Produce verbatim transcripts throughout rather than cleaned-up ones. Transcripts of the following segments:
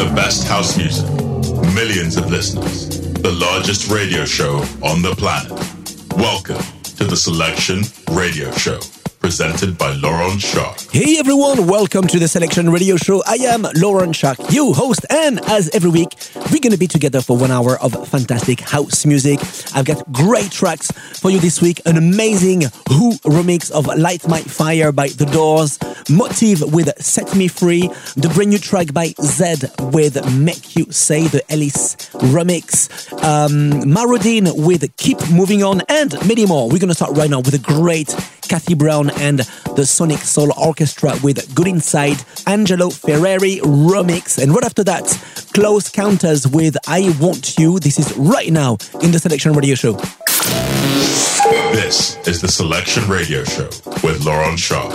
The best house music, millions of listeners, the largest radio show on the planet. Welcome to the Selection Radio Show, presented by Laurent Shark. Hey everyone, welcome to the Selection Radio Show. I am Laurent Shark, your host, and as every week, we're going to be together for one hour of fantastic house music. I've got great tracks for you this week. An amazing Who remix of Light My Fire by The Doors, Motive with Set Me Free, the brand new track by Zed with Make You Say, the Ellis remix, um, Marodine with Keep Moving On, and many more. We're going to start right now with a great Kathy Brown and the Sonic Soul Orchestra with Good Inside, Angelo Ferreri remix, and right after that, Close Counters with I Want You. This is right now in the Selection Radio Show. This is the Selection Radio Show with Laurent Shark.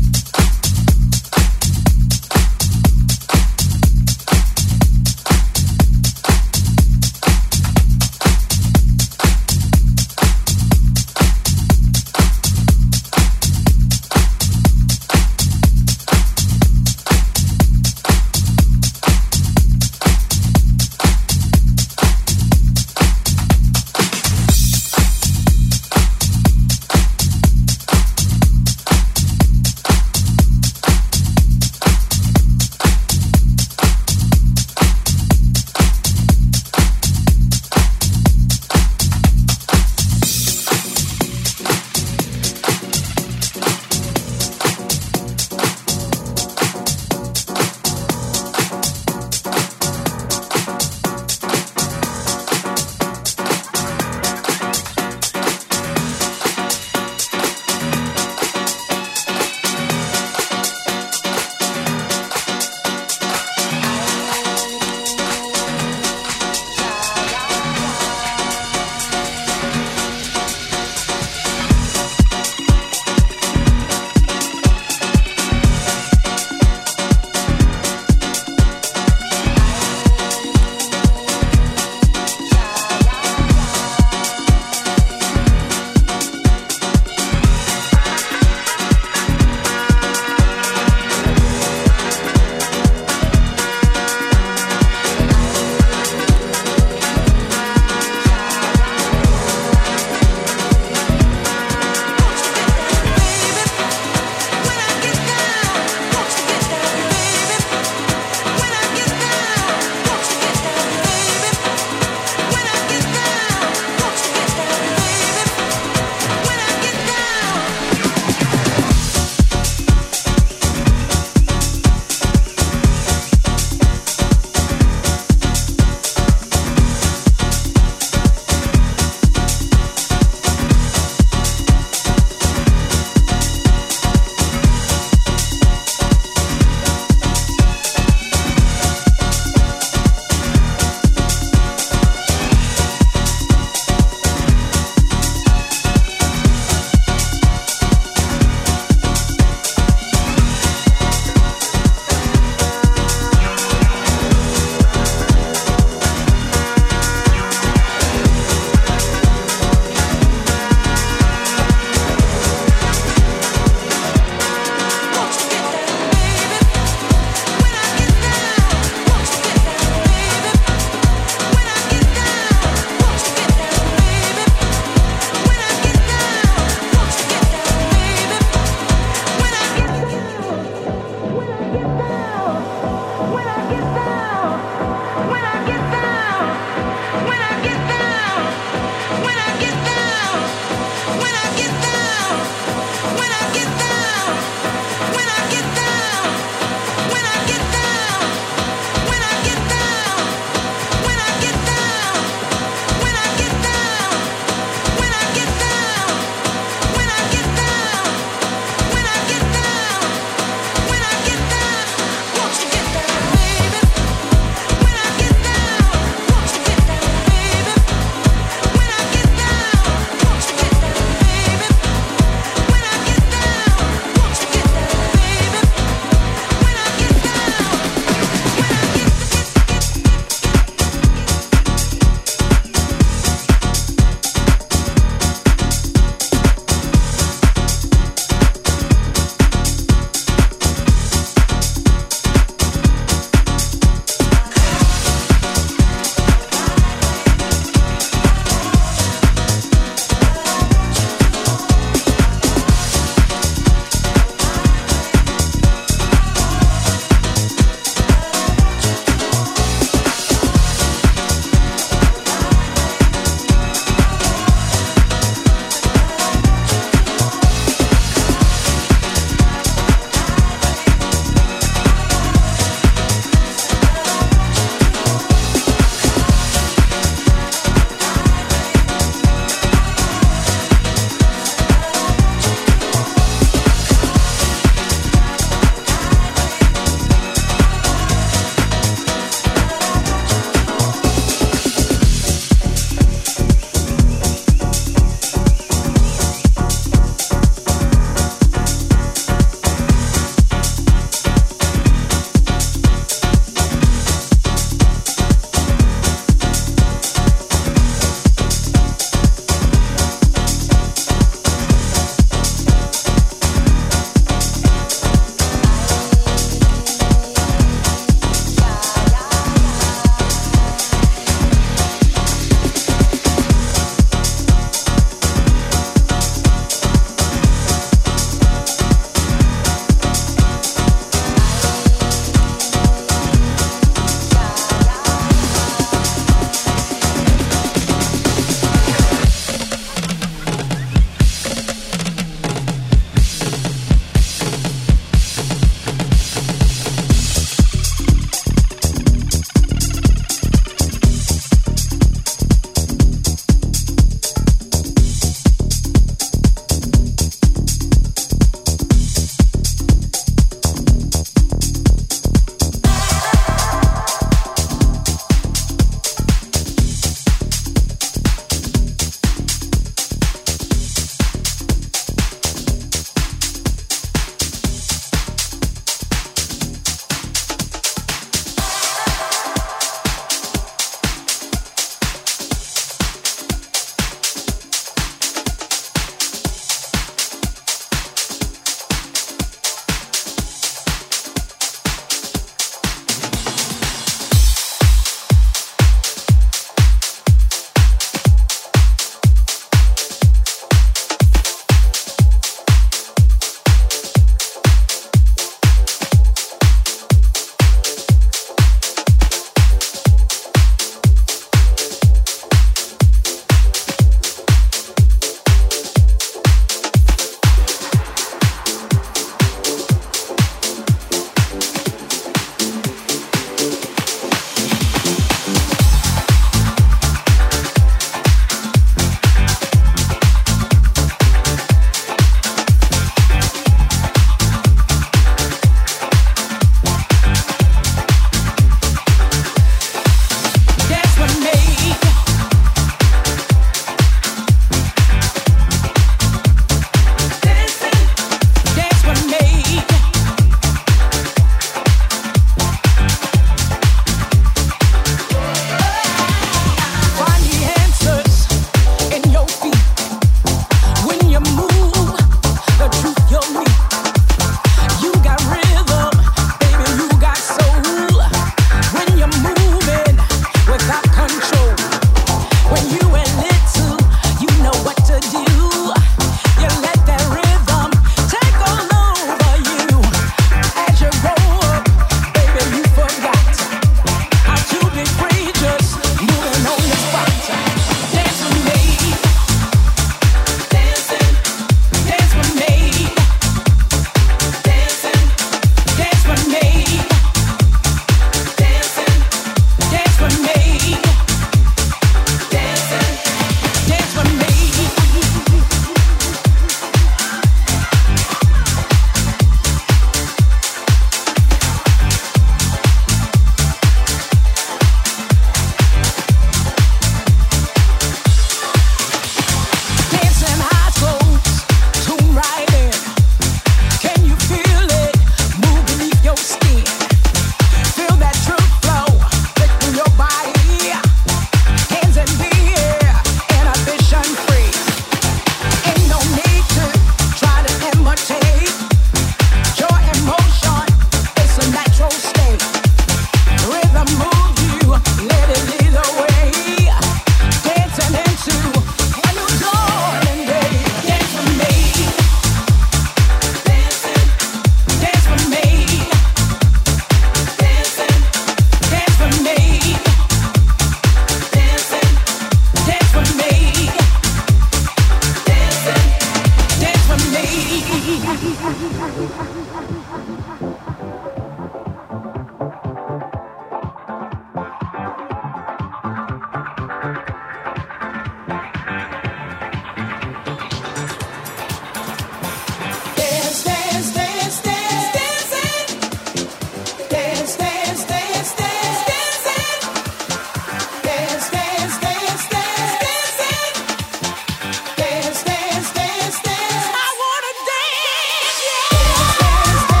Dance,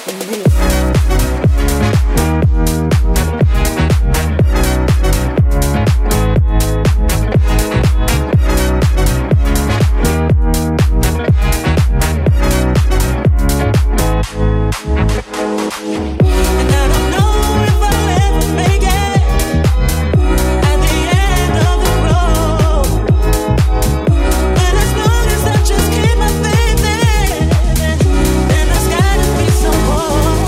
Then there's gotta be some more.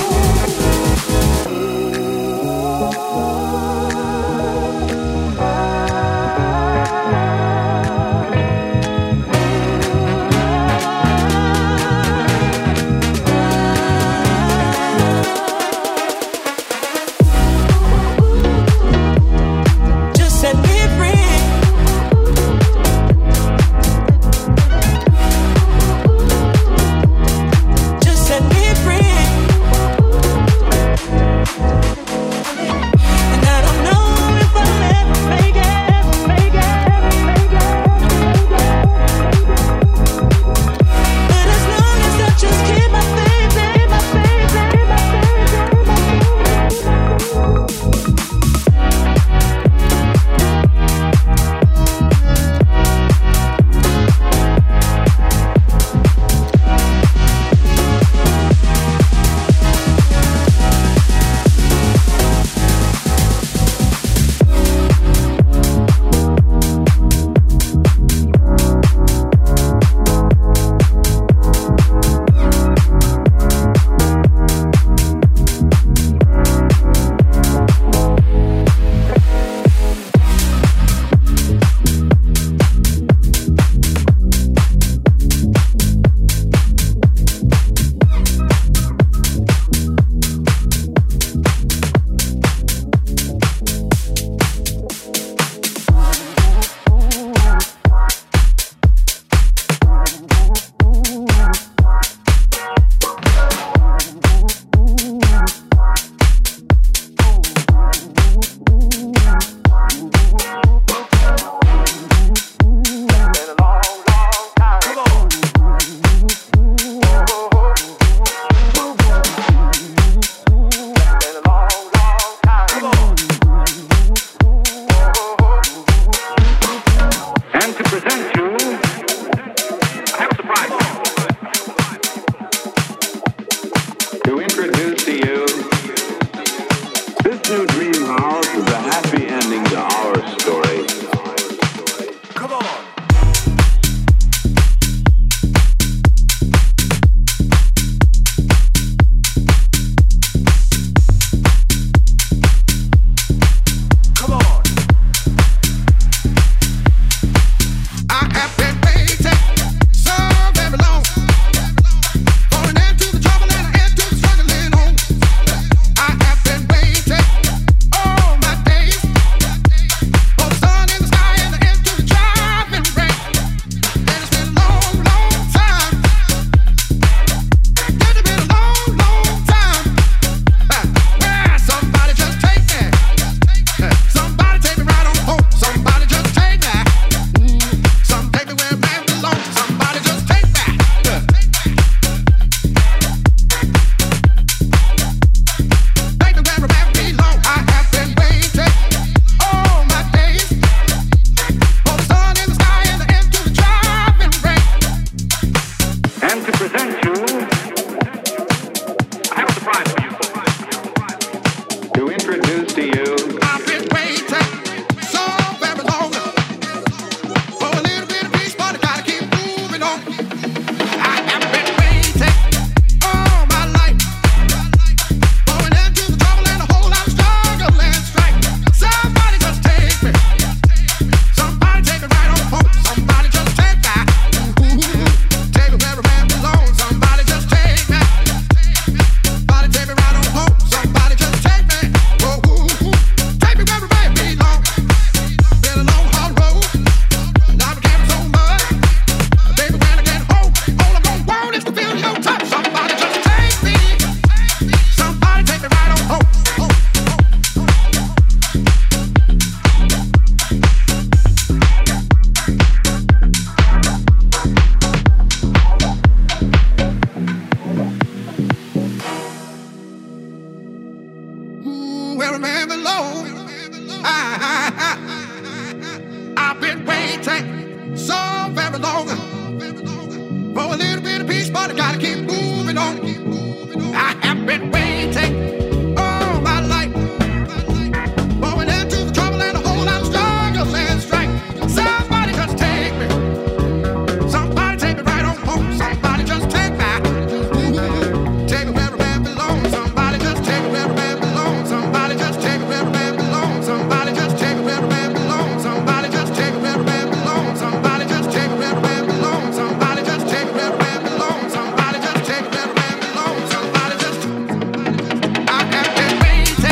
longer. For a little bit of peace, but I gotta keep moving on. I have been waiting all my life. Going into the trouble and a whole lot of struggles and strife. Somebody just take me. Somebody take me right on home. Somebody just take me. Take me where a man belongs. Somebody just take me where a man belongs. Somebody just take me where a man belongs. Somebody just take me where a man belongs. Somebody just take me where a man belongs. Somebody just take me where a man belongs. Somebody just take me where a man belongs. Somebody just take me where a man belongs. Somebody just. I have been waiting.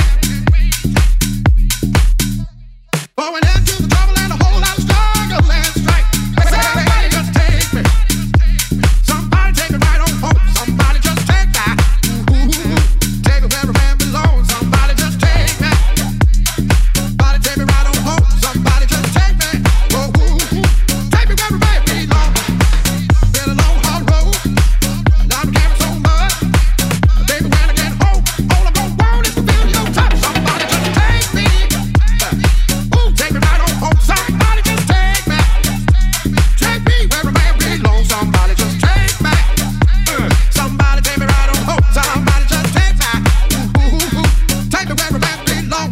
Going into the trouble and a whole lot of struggle and strife. Somebody just take me. Somebody take me right on home. Somebody just take me. Take me where a man belongs. Somebody just take me. Somebody take me right on home. Somebody just take me. Oh, take me where a man belongs. Been a long hard road. I've been carrying so much. Baby, when I get home, all I'm gonna want is to feel your touch. Somebody just take me. Ooh, take me right on home. Somebody just take me. Take me where a man belongs. Somebody just take me. Uh, Somebody take me right on home. Somebody just take me. Ooh, take me where a man belongs.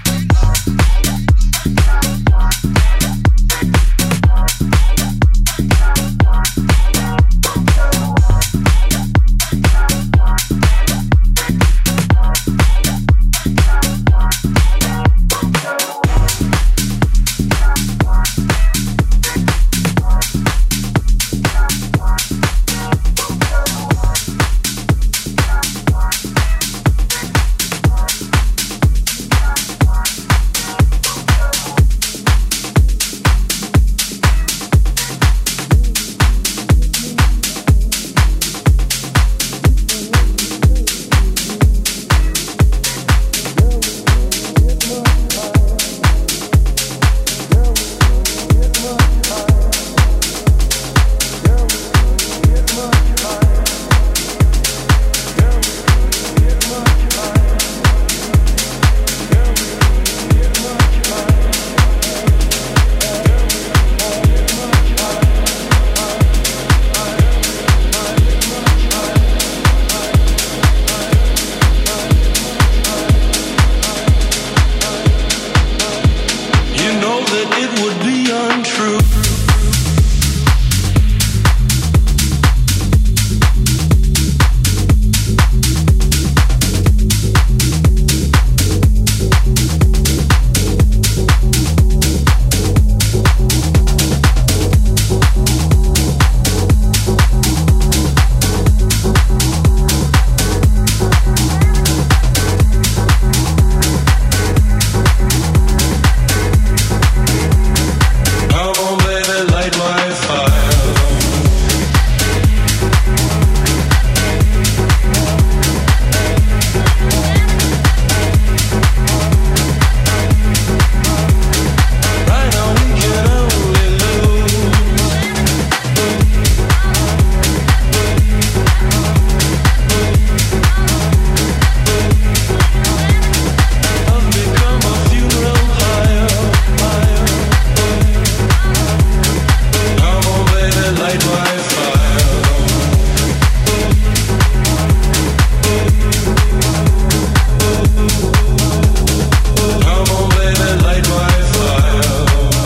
You know that it would be untrue. Come on, baby, light my fire. Right now we can only lose. I've become a funeral pyre. Come on, baby, light my fire. Come on, baby, light my fire.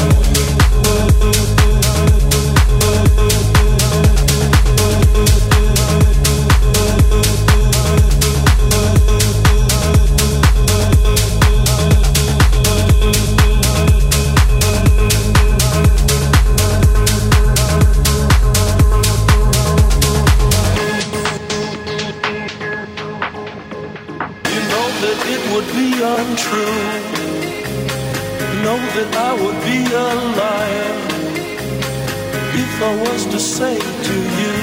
You know that it would be untrue. Know that I would be a liar if I was to say to you,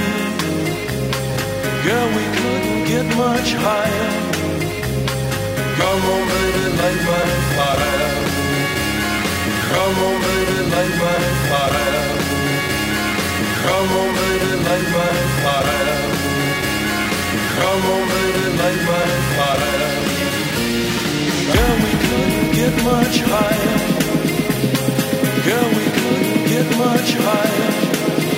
girl, we couldn't get much higher. Come on, baby, light my fire. Come on, baby, light my fire. Come on, baby, light my fire. Come on, baby, light my fire. Girl, we couldn't get much higher. Girl, we couldn't get much higher.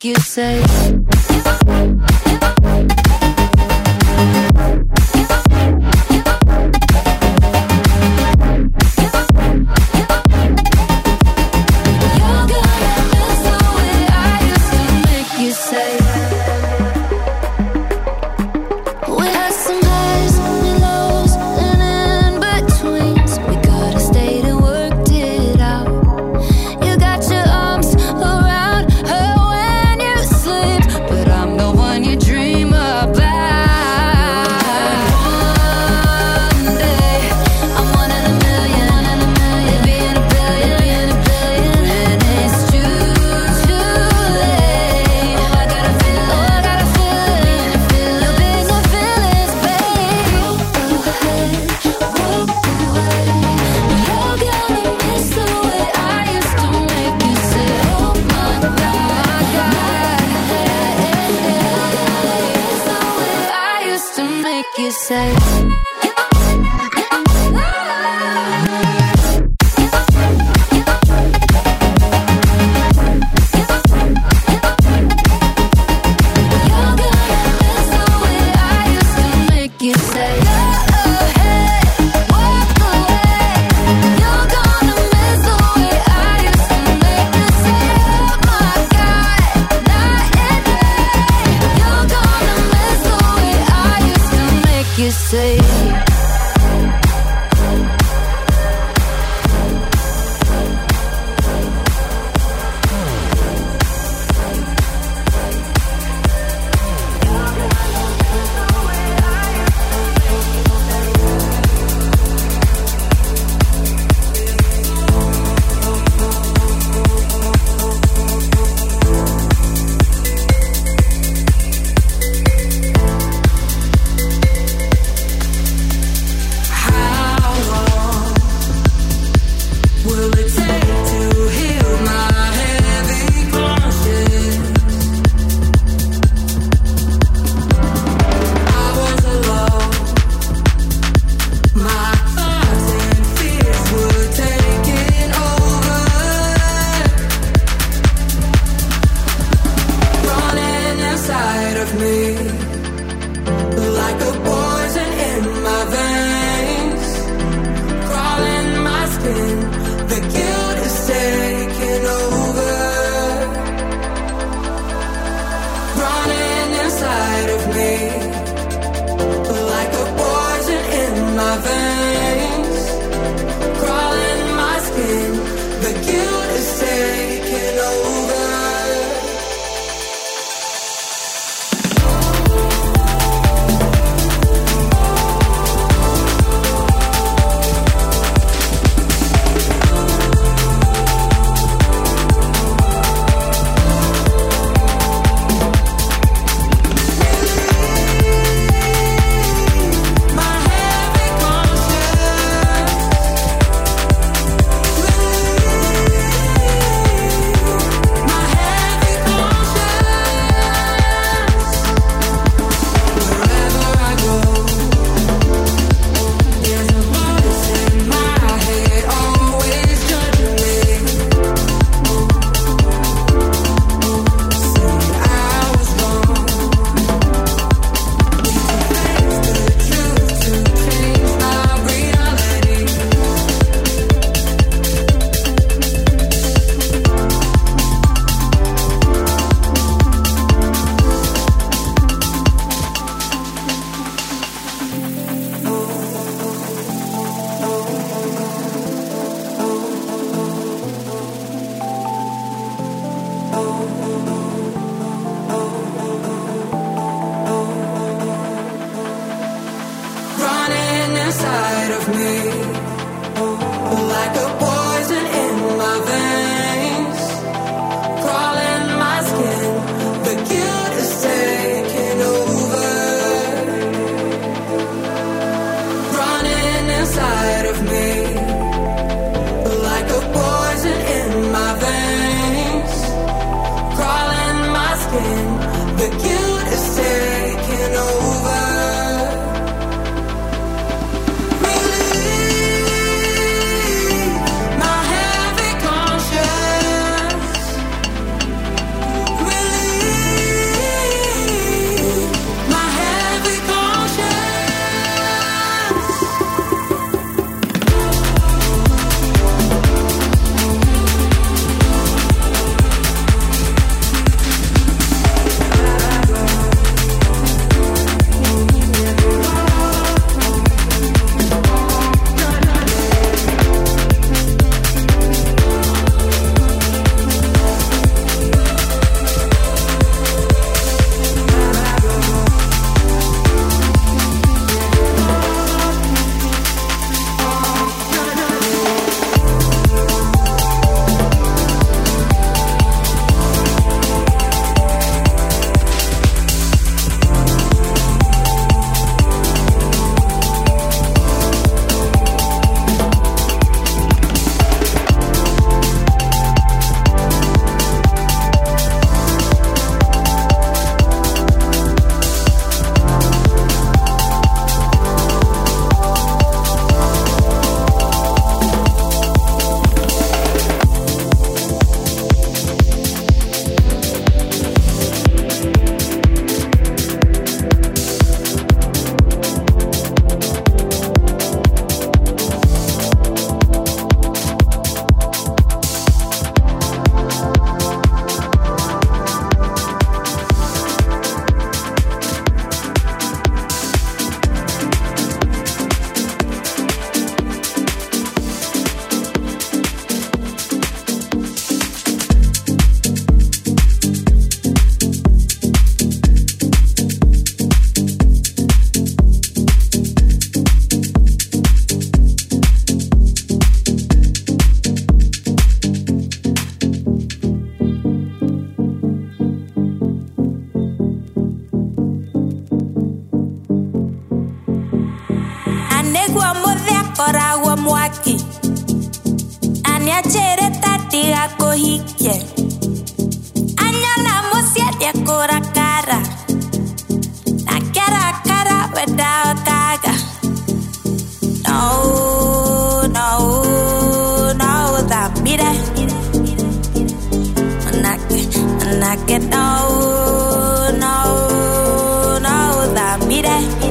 you say. Taking over. Really? Anegua modea koragua mwaki Anya chere tatiga kohike Anyana mosia dia kora cara Na cara cara without kaga No, no, no, that mire Manake, manake, no, no, no, that mire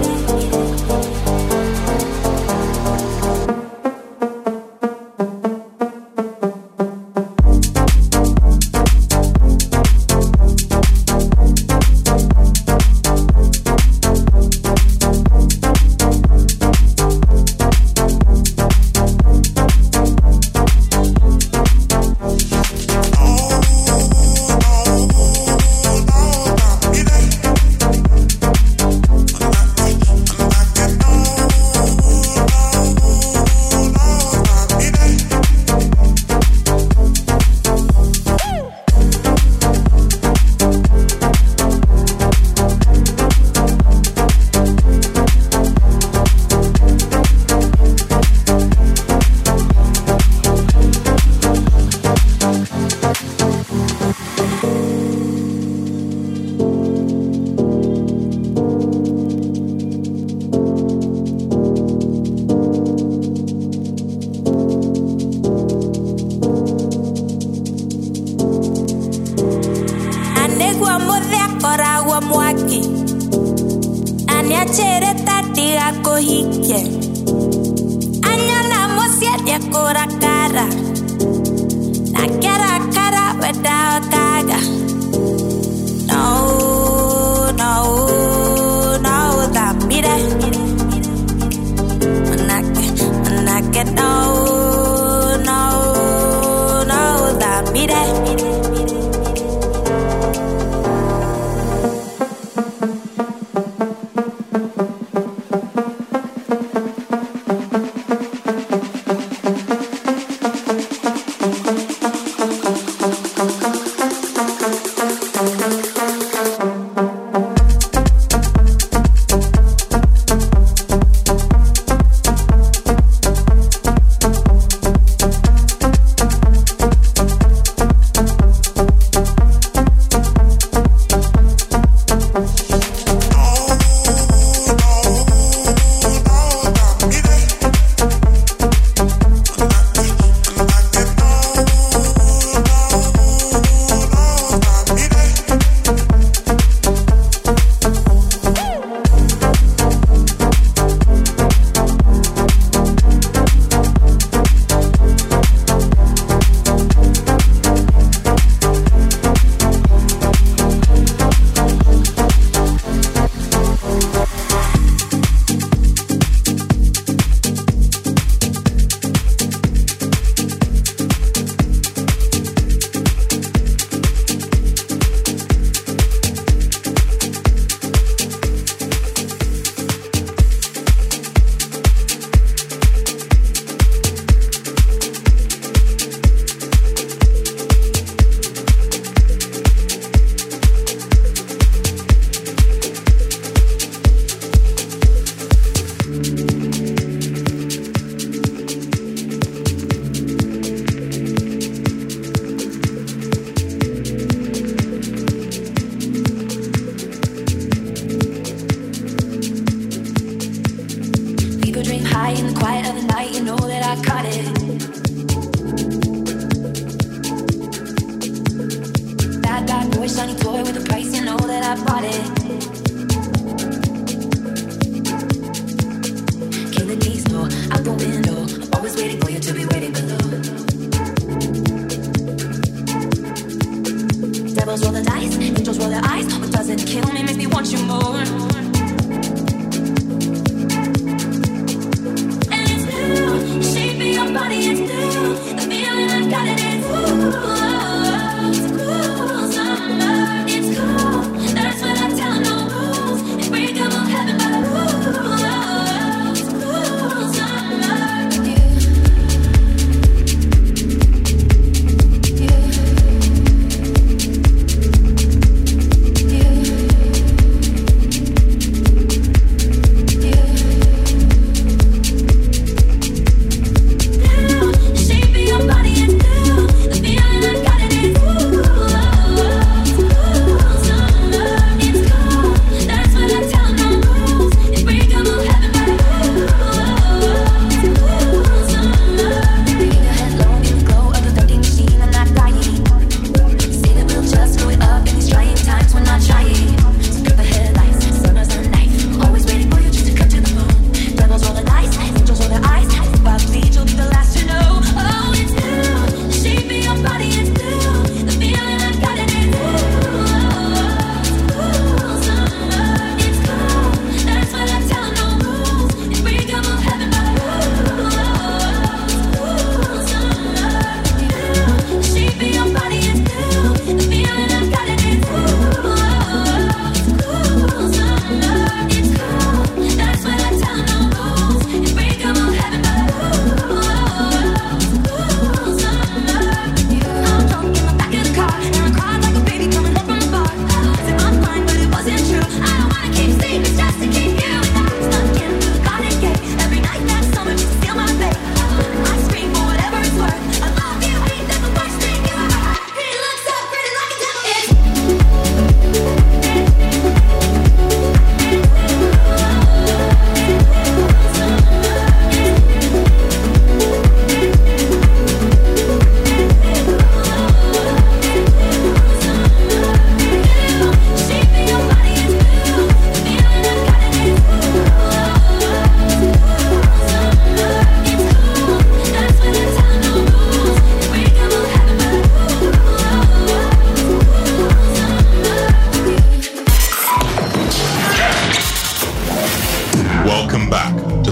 It's cool, that's what I tell 'em.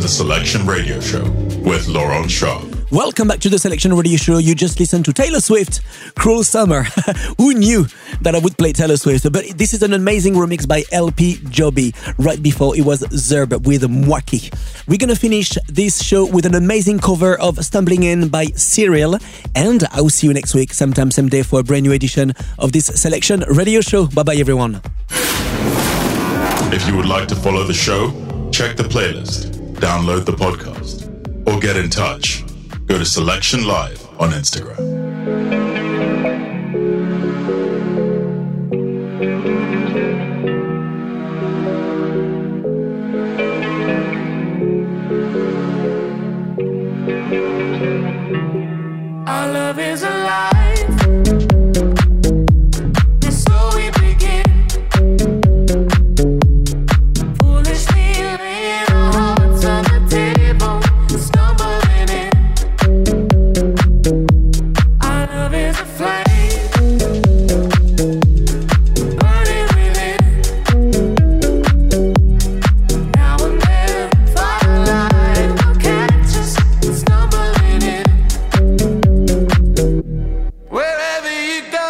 the Selection Radio Show with Laurent Sharp. Welcome back to the Selection Radio Show. You just listened to Taylor Swift, Cruel Summer. Who knew that I would play Taylor Swift? But this is an amazing remix by L P Joby. Right before it was Zerb with Mwaki. We're going to finish this show with an amazing cover of Stumbling In by Cyril. And I'll see you next week, sometime, same day, for a brand new edition of this Selection Radio Show. Bye-bye, everyone. If you would like to follow the show, check the playlist, download the podcast, or get in touch. Go to Selection Live on Instagram. Our love is alive. And so we begin. Foolishly laying our hearts on the table, stumbling in. Our love is a flame, burning within. Now and then, firelight will catch us stumbling in. Wherever you go,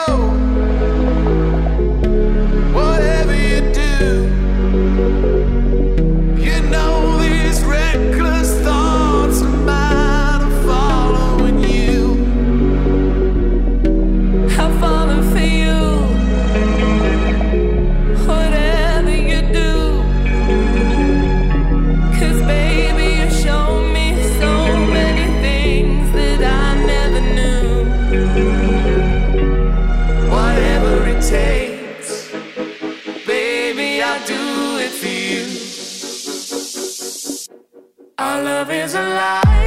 whatever you do, you know these reckless thoughts of mine are following you. I've fallen for you. Whatever you do, 'cause baby you show me so many things that I never knew. Whatever it takes, baby, I'll do it for you. Our love is alive.